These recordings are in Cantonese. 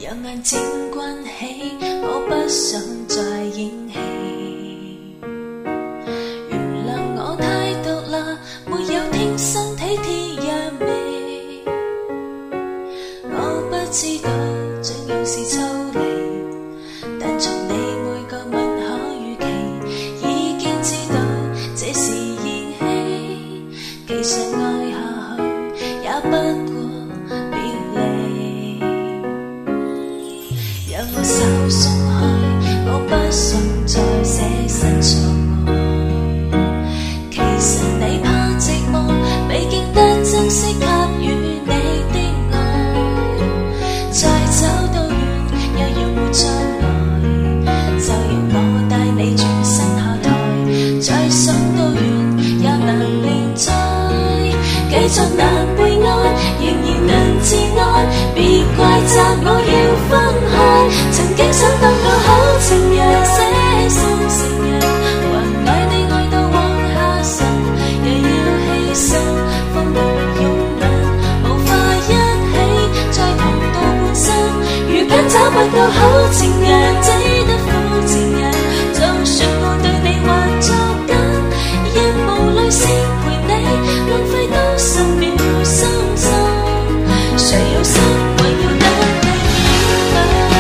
讓眼睛關起，我不想再演戲。原諒我太毒辣，沒有天生體貼入微。我不知道這樣是抽離，但從你每個吻可預期，已經知道這是演戲。其實愛下去也不過別離，讓我手鬆開，我不想再捨身作愛。其實你怕寂寞，未見得珍惜給予你的愛。再走到遠，又要沒將來，就讓我帶你轉身下台。再想到遠，也難連載，繼續難被愛，仍然能自愛。別怪責我要分開，曾經想當個好情人，捨心成人，還愛你愛到往下沉，又要犧牲，風流擁吻，無法一起再同到半生。如今找不到好情人，只得苦情人，就算我對你還作緊，亦無淚先陪你，浪費多10秒心心，誰有心還要等你明白。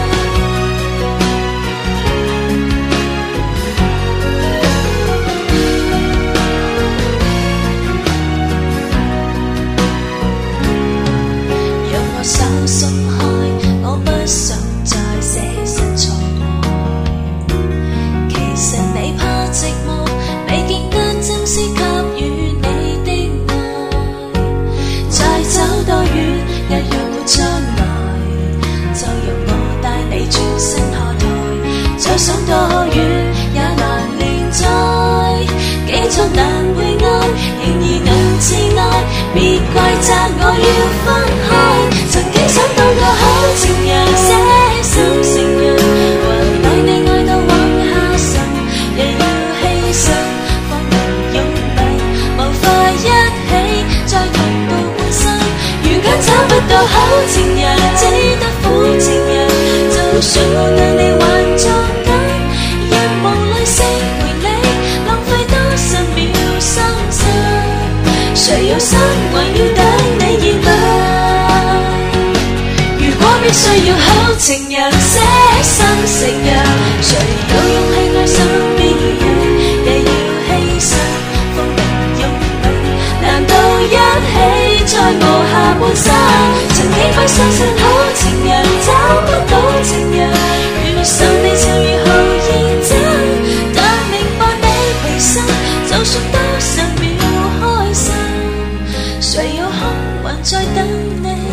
讓我手鬆開，我不想再捨身作愛。其實你怕寂寞，未見得珍惜給予你的愛。再走多遠，也若沒將來，就讓我帶你轉身下台。再想多遠，也難連載，幾作難會愛，仍然能自愛。別怪責我要分開，曾經想當個好情人，捨心成人，還愛你愛到往下沉，又要犧牲，方能擁吻，無法一起再同到半生。如今找不到好情人，只得苦情人，就算我對你還作緊，亦無淚先陪你，浪費多10秒心心，誰有心還要等你現白。如果必須要好情人，捨身成人，誰有勇氣愛上別人，也要犧牲，方能擁吻，難道一起再無下半生？曾經不相信好情人，找不到情人，遇上你就如好認真，但明白你犧牲，就算多10秒開心，誰有空還在等你